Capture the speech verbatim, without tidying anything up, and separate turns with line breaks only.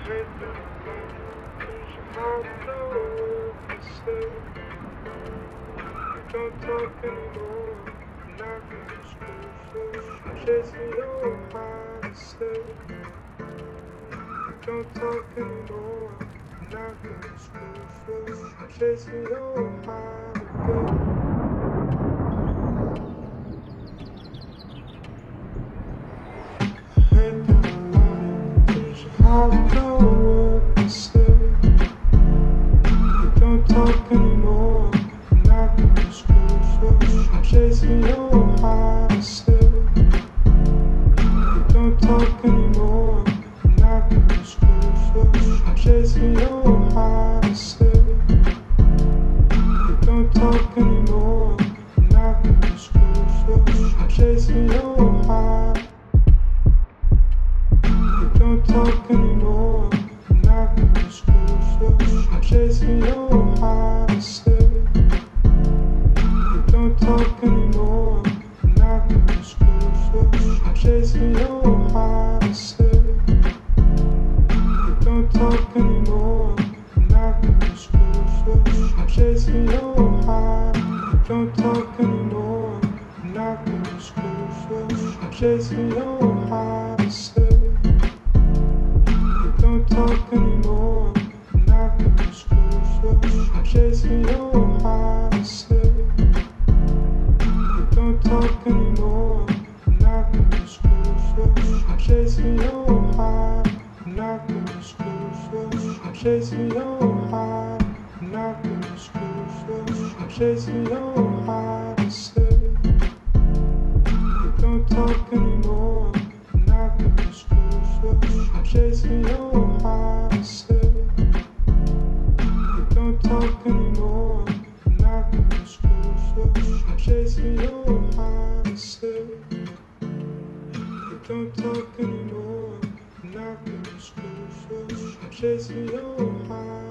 Don't talk anymore, I'm not gonna school, chasing your mindset. Don't talk anymore, I'm not gonna school, chasing your mindset. How I know what to say. Don't talk anymore, I'm not gonna school, chasing your mindset. Don't talk anymore, I'm not gonna school, chasing your mindset. Don't talk anymore, I'm not gonna school, chasing your mind. Don't talk anymore, I'm not gonna school, chasing your mindset. Don't talk anymore, I'm not gonna school, chasing your mindset. Don't talk anymore, I'm not gonna school, chasing your mind. Don't talk anymore, I'm not gonna school, chasing your mindset. Don't talk anymore, I'm not gonna school, chasing your mindset. Don't talk anymore, I'm not gonna school, chasing your mind. I'm not gonna school, chasing your mind. I'm not gonna school, chasing your mindset. Don't talk anymore, I'm not gonna school, chasing your mindset. Don't talk anymore, I'm not gonna school, chasing your mindset. Don't talk anymore, I'm not gonna school, chasing your mind.